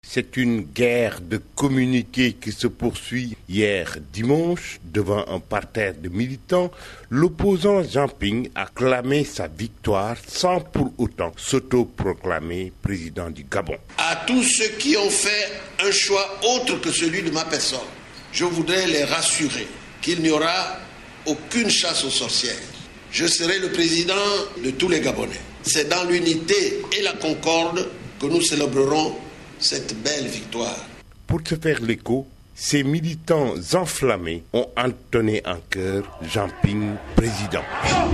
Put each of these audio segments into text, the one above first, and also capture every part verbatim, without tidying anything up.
C'est une guerre de communiqués qui se poursuit. Hier dimanche, devant un parterre de militants, l'opposant Jean Ping a clamé sa victoire sans pour autant s'auto-proclamer président du Gabon. À tous ceux qui ont fait un choix autre que celui de ma personne, je voudrais les rassurer qu'il n'y aura aucune chasse aux sorcières. Je serai le président de tous les Gabonais. C'est dans l'unité et la concorde que nous célébrerons cette belle victoire. Pour se faire l'écho, ces militants enflammés ont entonné en chœur Jean Ping, président.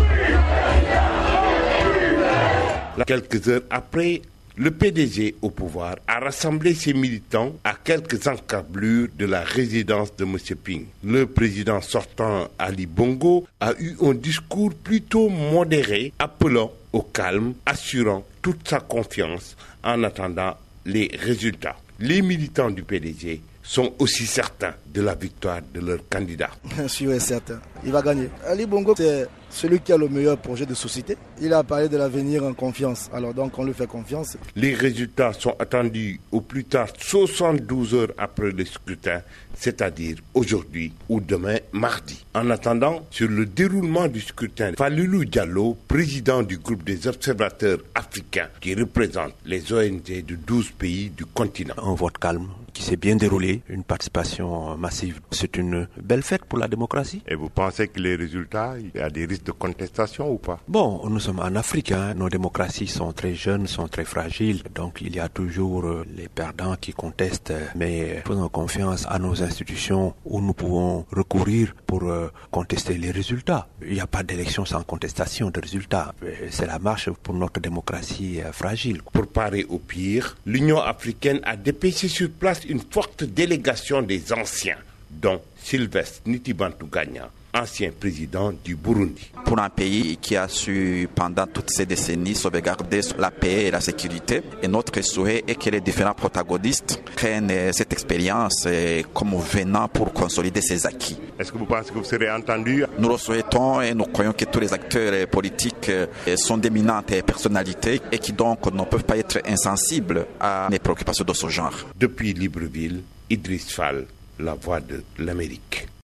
Quelques heures après, le P D G au pouvoir a rassemblé ses militants à quelques encablures de la résidence de M. Ping. Le président sortant, Ali Bongo, a eu un discours plutôt modéré, appelant au calme, assurant toute sa confiance en attendant les résultats. Les militants du P D G sont aussi certains de la victoire de leur candidat. Bien sûr et certain, il va gagner. Ali Bongo, c'est celui qui a le meilleur projet de société. Il a parlé de l'avenir en confiance, alors donc on lui fait confiance. Les résultats sont attendus au plus tard soixante-douze heures après le scrutin, c'est-à-dire aujourd'hui ou demain mardi. En attendant, sur le déroulement du scrutin, Falilou Diallo, président du groupe des observateurs africains qui représente les O N G de douze pays du continent. Un vote calme qui s'est bien déroulé, une participation massive. C'est une belle fête pour la démocratie. Et vous pensez que les résultats, il y a des risques de contestation ou pas? Bon, nous sommes en Afrique, hein. Nos démocraties sont très jeunes, sont très fragiles, donc il y a toujours euh, les perdants qui contestent, mais faisons confiance à nos institutions où nous pouvons recourir pour euh, contester les résultats. Il n'y a pas d'élection sans contestation de résultats. C'est la marche pour notre démocratie euh, fragile. Pour parer au pire, l'Union africaine a dépêché sur place une forte délégation des anciens, dont Sylvestre Ntibantunganya, ancien président du Burundi. Pour un pays qui a su, pendant toutes ces décennies, sauvegarder la paix et la sécurité, et notre souhait est que les différents protagonistes prennent cette expérience comme venant pour consolider ses acquis. Est-ce que vous pensez que vous serez entendu? Nous le souhaitons et nous croyons que tous les acteurs politiques sont d'éminentes personnalités et qui donc ne peuvent pas être insensibles à des préoccupations de ce genre. Depuis Libreville, Idriss Fall, la voix de l'Amérique.